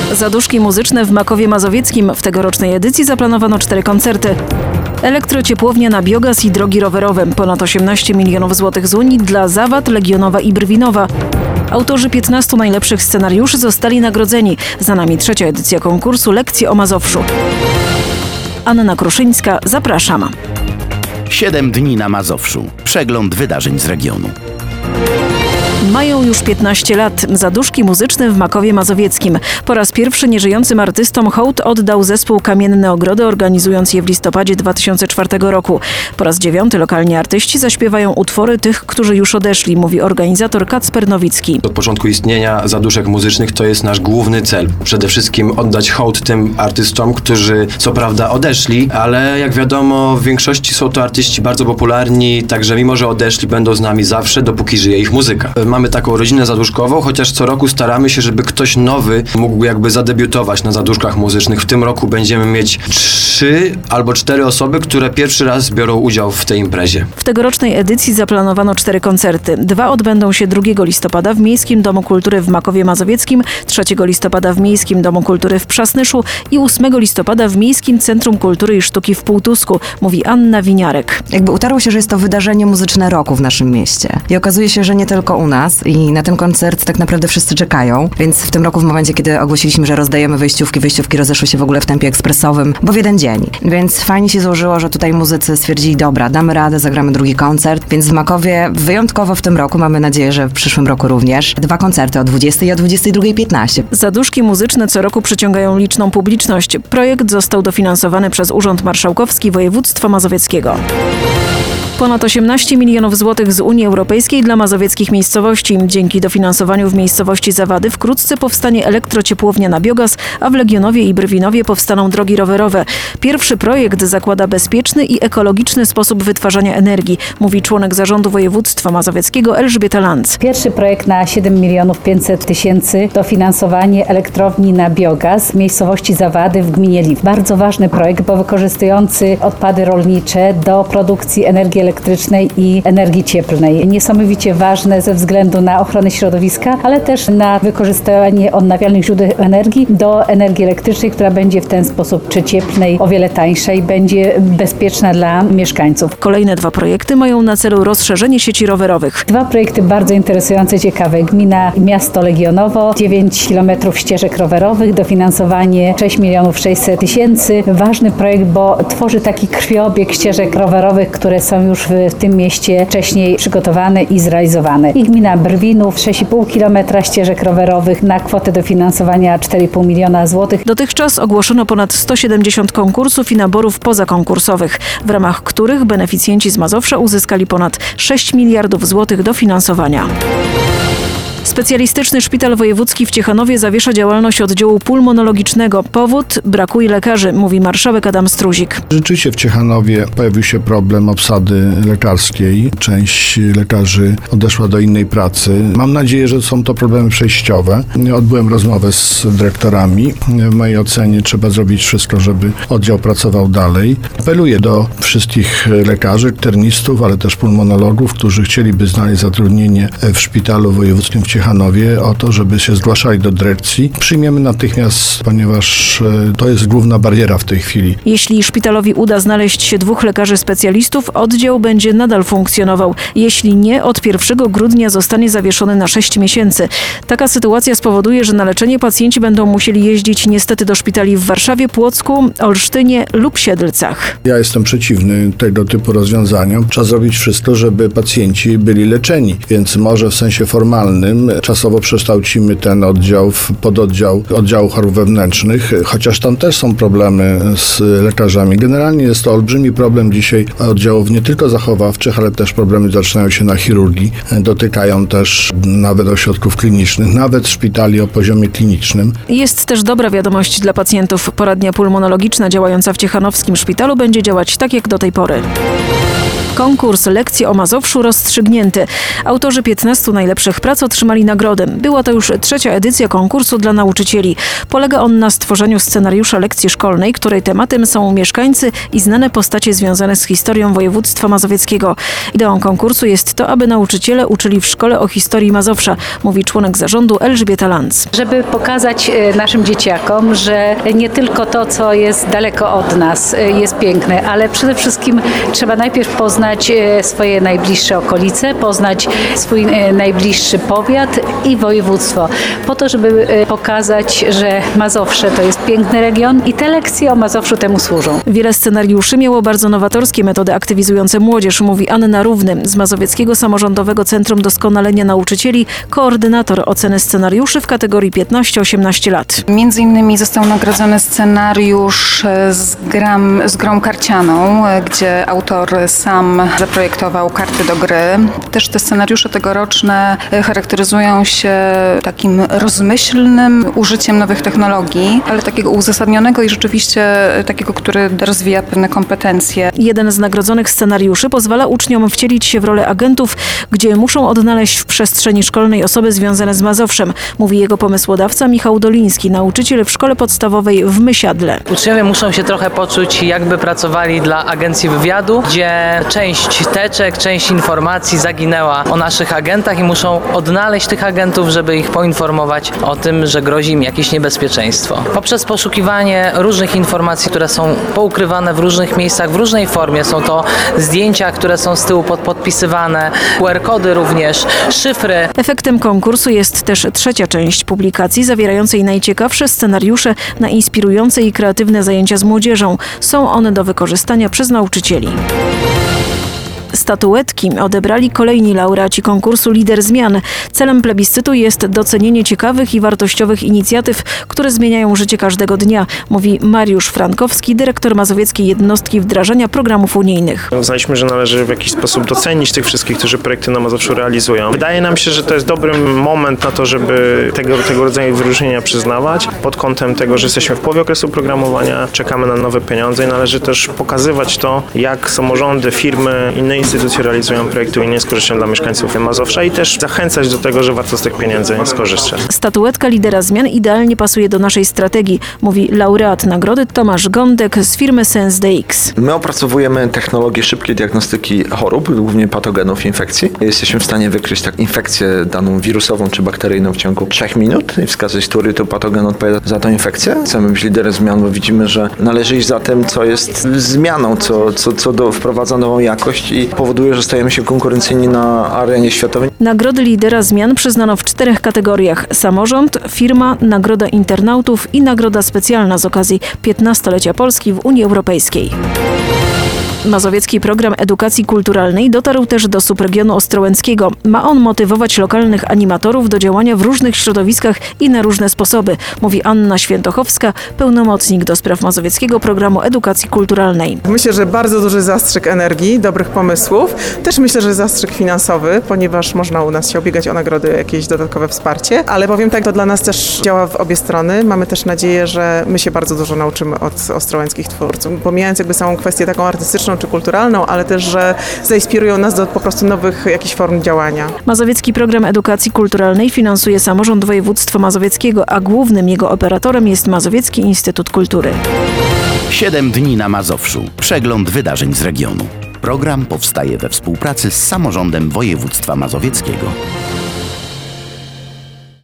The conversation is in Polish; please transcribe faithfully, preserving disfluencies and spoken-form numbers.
Zaduszki muzyczne w Makowie Mazowieckim. W tegorocznej edycji zaplanowano cztery koncerty. Elektrociepłownia na biogaz i drogi rowerowe. Ponad osiemnaście milionów złotych z Unii dla Zawad, Legionowa i Brwinowa. Autorzy piętnastu najlepszych scenariuszy zostali nagrodzeni. Za nami trzecia edycja konkursu Lekcje o Mazowszu. Anna Kruszyńska, zapraszam. Siedem dni na Mazowszu. Przegląd wydarzeń z regionu. Mają już piętnaście lat. Zaduszki muzyczne w Makowie Mazowieckim. Po raz pierwszy nieżyjącym artystom hołd oddał zespół Kamienne Ogrody, organizując je w listopadzie dwa tysiące czwartego roku. Po raz dziewiąty lokalni artyści zaśpiewają utwory tych, którzy już odeszli, mówi organizator Kacper Nowicki. Od początku istnienia zaduszek muzycznych to jest nasz główny cel. Przede wszystkim oddać hołd tym artystom, którzy co prawda odeszli, ale jak wiadomo w większości są to artyści bardzo popularni, także mimo, że odeszli, będą z nami zawsze, dopóki żyje ich muzyka. Mamy taką rodzinę zaduszkową, chociaż co roku staramy się, żeby ktoś nowy mógł jakby zadebiutować na zaduszkach muzycznych. W tym roku będziemy mieć trzy albo cztery osoby, które pierwszy raz biorą udział w tej imprezie. W tegorocznej edycji zaplanowano cztery koncerty. Dwa odbędą się drugiego listopada w Miejskim Domu Kultury w Makowie Mazowieckim, trzeciego listopada w Miejskim Domu Kultury w Przasnyszu i ósmego listopada w Miejskim Centrum Kultury i Sztuki w Półtusku, mówi Anna Winiarek. Jakby utarło się, że jest to wydarzenie muzyczne roku w naszym mieście. I okazuje się, że nie tylko u nas i na ten koncert tak naprawdę wszyscy czekają, więc w tym roku w momencie, kiedy ogłosiliśmy, że rozdajemy wejściówki, wejściówki rozeszły się w ogóle w tempie ekspresowym, bo w jeden dzień. Więc fajnie się złożyło, że tutaj muzycy stwierdzili, dobra, damy radę, zagramy drugi koncert, więc w Makowie wyjątkowo w tym roku, mamy nadzieję, że w przyszłym roku również, dwa koncerty o dwudziestej i o dwudziestej drugiej piętnaście. Zaduszki muzyczne co roku przyciągają liczną publiczność. Projekt został dofinansowany przez Urząd Marszałkowski Województwa Mazowieckiego. Ponad osiemnaście milionów złotych z Unii Europejskiej dla mazowieckich miejscowości. Dzięki dofinansowaniu w miejscowości Zawady wkrótce powstanie elektrociepłownia na biogaz, a w Legionowie i Brwinowie powstaną drogi rowerowe. Pierwszy projekt zakłada bezpieczny i ekologiczny sposób wytwarzania energii, mówi członek zarządu województwa mazowieckiego Elżbieta Lanc. Pierwszy projekt na siedem milionów pięćset tysięcy dofinansowanie elektrowni na biogaz w miejscowości Zawady w gminie Liw. Bardzo ważny projekt, bo wykorzystujący odpady rolnicze do produkcji energii elektrycznej elektrycznej i energii cieplnej. Niesamowicie ważne ze względu na ochronę środowiska, ale też na wykorzystanie odnawialnych źródeł energii do energii elektrycznej, która będzie w ten sposób czy cieplnej, o wiele tańsza i będzie bezpieczna dla mieszkańców. Kolejne dwa projekty mają na celu rozszerzenie sieci rowerowych. Dwa projekty bardzo interesujące, ciekawe. Gmina Miasto Legionowo, dziewięć kilometrów ścieżek rowerowych, dofinansowanie sześć milionów sześćset tysięcy. Ważny projekt, bo tworzy taki krwiobieg ścieżek rowerowych, które są już w, w tym mieście wcześniej przygotowane i zrealizowane. I gmina Brwinów, sześć i pół kilometra ścieżek rowerowych na kwotę dofinansowania cztery i pół miliona złotych. Dotychczas ogłoszono ponad sto siedemdziesiąt konkursów i naborów pozakonkursowych, w ramach których beneficjenci z Mazowsza uzyskali ponad sześć miliardów złotych dofinansowania. Specjalistyczny szpital wojewódzki w Ciechanowie zawiesza działalność oddziału pulmonologicznego. Powód? Brakuje lekarzy, mówi marszałek Adam Struzik. Rzeczywiście w Ciechanowie pojawił się problem obsady lekarskiej. Część lekarzy odeszła do innej pracy. Mam nadzieję, że są to problemy przejściowe. Odbyłem rozmowę z dyrektorami. W mojej ocenie trzeba zrobić wszystko, żeby oddział pracował dalej. Apeluję do wszystkich lekarzy, internistów, ale też pulmonologów, którzy chcieliby znaleźć zatrudnienie w szpitalu wojewódzkim w Ciechanowie, o to, żeby się zgłaszali do dyrekcji. Przyjmiemy natychmiast, ponieważ to jest główna bariera w tej chwili. Jeśli szpitalowi uda znaleźć się dwóch lekarzy specjalistów, oddział będzie nadal funkcjonował. Jeśli nie, od pierwszego grudnia zostanie zawieszony na sześć miesięcy. Taka sytuacja spowoduje, że na leczenie pacjenci będą musieli jeździć niestety do szpitali w Warszawie, Płocku, Olsztynie lub Siedlcach. Ja jestem przeciwny tego typu rozwiązaniom. Trzeba zrobić wszystko, żeby pacjenci byli leczeni, więc może w sensie formalnym czasowo przekształcimy ten oddział w pododdział oddziału chorób wewnętrznych, chociaż tam też są problemy z lekarzami. Generalnie jest to olbrzymi problem dzisiaj oddziałów nie tylko zachowawczych, ale też problemy zaczynają się na chirurgii. Dotykają też nawet ośrodków klinicznych, nawet szpitali o poziomie klinicznym. Jest też dobra wiadomość dla pacjentów. Poradnia pulmonologiczna działająca w Ciechanowskim Szpitalu będzie działać tak jak do tej pory. Konkurs Lekcje o Mazowszu rozstrzygnięty. Autorzy piętnastu najlepszych prac otrzymali nagrodę. Była to już trzecia edycja konkursu dla nauczycieli. Polega on na stworzeniu scenariusza lekcji szkolnej, której tematem są mieszkańcy i znane postacie związane z historią województwa mazowieckiego. Ideą konkursu jest to, aby nauczyciele uczyli w szkole o historii Mazowsza, mówi członek zarządu Elżbieta Lanz. Żeby pokazać e, naszym dzieciakom, że nie tylko to, co jest daleko od nas, e, jest piękne, ale przede wszystkim trzeba najpierw poznać e, swoje najbliższe okolice, poznać swój e, najbliższy powiat i województwo, po to, żeby e, pokazać, że Mazowsze to jest piękny region i te lekcje o Mazowszu temu służą. Wiele scenariuszy miało bardzo nowatorskie metody aktywizujące młodzież, mówi Anna Równy z Mazowieckiego Samorządowego Centrum Doskonalenia Nauczycieli, koordynator oceny scenariuszy w kategorii piętnaście osiemnaście lat. Między innymi został nagrodzony scenariusz z, gram, z grą karcianą, gdzie autor sam zaprojektował karty do gry. Też te scenariusze tegoroczne charakteryzują się takim rozmyślnym użyciem nowych technologii, ale takiego uzasadnionego i rzeczywiście takiego, który rozwija pewne kompetencje. Jeden z nagrodzonych scenariuszy pozwala uczniom wcielić się w rolę agentów, gdzie muszą odnaleźć w przestrzeni szkolnej osoby związane z Mazowszem, mówi jego pomysłodawca Michał Doliński, nauczyciel w szkole podstawowej w Mysiadle. Uczniowie muszą się trochę poczuć, jakby pracowali dla agencji wywiadu, gdzie część teczek, część informacji zaginęła o naszych agentach i muszą odnaleźć tych agentów, żeby ich poinformować o tym, że grozi im jakieś niebezpieczeństwo. Poprzez poszukiwanie różnych informacji, które są poukrywane w różnych miejscach, w różnej formie. Są to zdjęcia, które są z tyłu pod, podpisywane, Q R kody również, szyfry. Efektem konkursu jest też trzecia część publikacji zawierającej najciekawsze scenariusze na inspirujące i kreatywne zajęcia z młodzieżą. Są one do wykorzystania przez nauczycieli. Statuetki odebrali kolejni laureaci konkursu Lider Zmian. Celem plebiscytu jest docenienie ciekawych i wartościowych inicjatyw, które zmieniają życie każdego dnia, mówi Mariusz Frankowski, dyrektor Mazowieckiej Jednostki Wdrażania Programów Unijnych. Uznaliśmy, że należy w jakiś sposób docenić tych wszystkich, którzy projekty na Mazowszu realizują. Wydaje nam się, że to jest dobry moment na to, żeby tego, tego rodzaju wyróżnienia przyznawać. Pod kątem tego, że jesteśmy w połowie okresu programowania, czekamy na nowe pieniądze i należy też pokazywać to, jak samorządy, firmy, inne instytucje realizują projekty unijne z korzyścią dla mieszkańców Mazowsza i też zachęcać do tego, że warto z tych pieniędzy skorzystać. Statuetka Lidera Zmian idealnie pasuje do naszej strategii, mówi laureat nagrody Tomasz Gądek z firmy SenseDX. My opracowujemy technologię szybkiej diagnostyki chorób, głównie patogenów infekcji. Jesteśmy w stanie wykryć tak infekcję daną wirusową czy bakteryjną w ciągu trzech minut i wskazać, który to patogen odpowiada za tę infekcję. Chcemy być liderem zmian, bo widzimy, że należy iść za tym, co jest zmianą, co, co, co do, wprowadza nową jakość i powoduje, że stajemy się konkurencyjni na arenie światowej. Nagrody Lidera Zmian przyznano w czterech kategoriach: samorząd, firma, nagroda internautów i nagroda specjalna z okazji piętnastolecia Polski w Unii Europejskiej. Mazowiecki program edukacji kulturalnej dotarł też do subregionu ostrołęckiego. Ma on motywować lokalnych animatorów do działania w różnych środowiskach i na różne sposoby, mówi Anna Świętochowska, pełnomocnik do spraw Mazowieckiego Programu Edukacji Kulturalnej. Myślę, że bardzo duży zastrzyk energii, dobrych pomysłów. Też myślę, że zastrzyk finansowy, ponieważ można u nas się ubiegać o nagrody, jakieś dodatkowe wsparcie. Ale powiem tak, to dla nas też działa w obie strony. Mamy też nadzieję, że my się bardzo dużo nauczymy od ostrołęckich twórców. Pomijając jakby samą kwestię taką artystyczną czy kulturalną, ale też, że zainspirują nas do po prostu nowych jakichś form działania. Mazowiecki Program Edukacji Kulturalnej finansuje samorząd województwa mazowieckiego, a głównym jego operatorem jest Mazowiecki Instytut Kultury. Siedem dni na Mazowszu. Przegląd wydarzeń z regionu. Program powstaje we współpracy z samorządem województwa mazowieckiego.